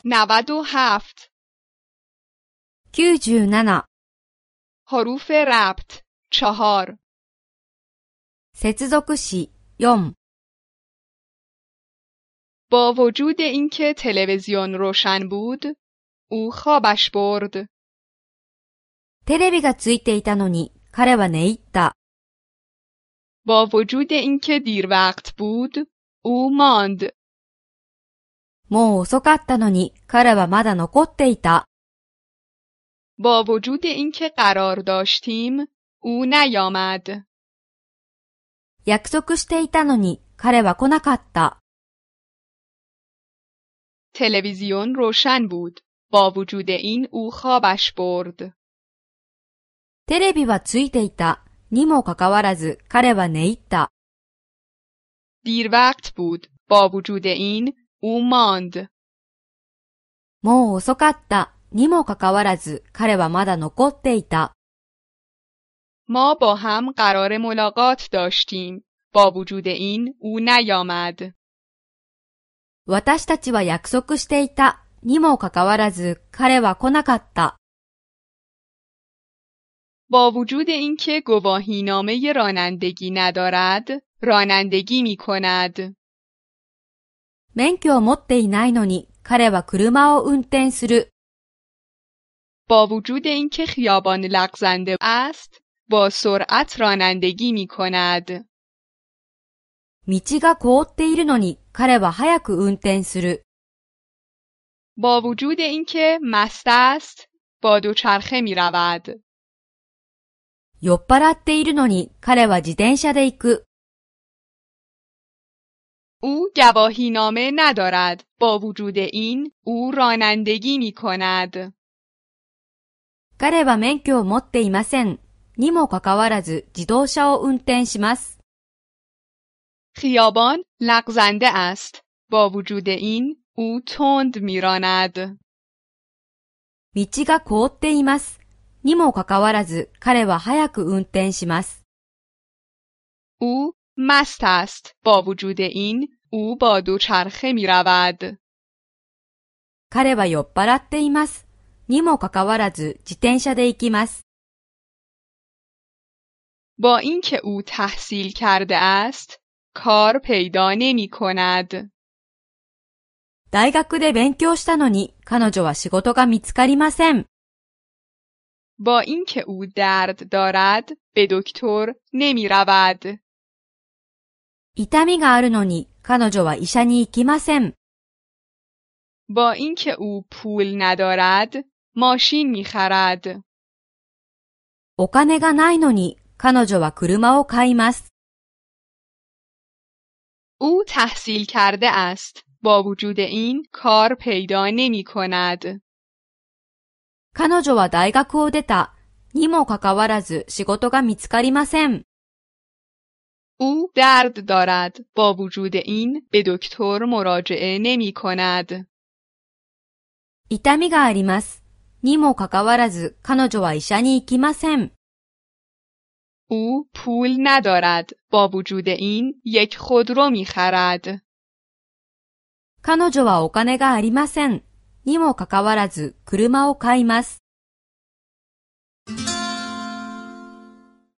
97 97 حروف ربط 4 接続詞4 با وجود اینکه تلویزیون روشن بود، او خوابش برد. テレビがついていたのに彼は寝入った。 با وجود اینکه دیر وقت بود، او ماند. もう遅かったのに彼はまだ残っていた。 با وجود اینکه قرار داشتیم، او نیامد. 約束していたのに彼は来なかった。 تلویزیون روشن بود. با وجود این او خوابش برد. テレビはついていたにもかかわらず彼は寝入った。 دیر وقت بود. با وجود این او ماند. もう遅かったにもかかわらず彼はまだ残っていた。 ما با هم قرار ملاقات داشتیم. با وجود این او نیامد. 私たちは約束していたにもかかわらず彼は来なかった。 با وجود اینکه گواهینامه رانندگی ندارد، رانندگی می کند. 免許を持っていないのに彼は車を運転する。 با وجود اینکه خیابان لغزنده است، با سرعت رانندگی می کند. 道が凍っているのに彼は早く運転する。 با وجود اینکه مست است، با دوچرخه می رود. 酔っ払っているのに彼は自転車で行く。 او گواهینامه ندارد. با وجود این او رانندگی می کند. 彼は免許を持っていません。にもかかわらず自動車を運転します。 خیابان لغزنده است. با وجود این او تند می راند. 道が凍っています。にもかかわらず彼は早く運転します。 او مست است. با وجود این او با دوچرخه می رود. 彼は酔っ払っています。にもかかわらず自転車で行きます。 با اینکه او تحصیل کرده است، کار پیدا نمی کند. 大学で勉強したのに彼女は仕事が見つかりません。 با اینکه او درد دارد، به دکتر نمی رود. 痛みがあるのに彼女は医者に行きません。 با اینکه او پول ندارد، ماشین می خرد. お金がないのに彼女は車を買います。 او تحصیل کرده است. با وجود این کار پیدا نمی کند. 彼女は大学を出たにもかかわらず仕事が見つかりません。 او درد دارد. با وجود این به دکتر مراجعه نمی کند. 痛みがあります。にもかかわらず彼女は医者に行きません。 او پول ندارد. با وجود این یک خودرو می خرد. 彼女はお金がありません。にもかかわらず車を買います。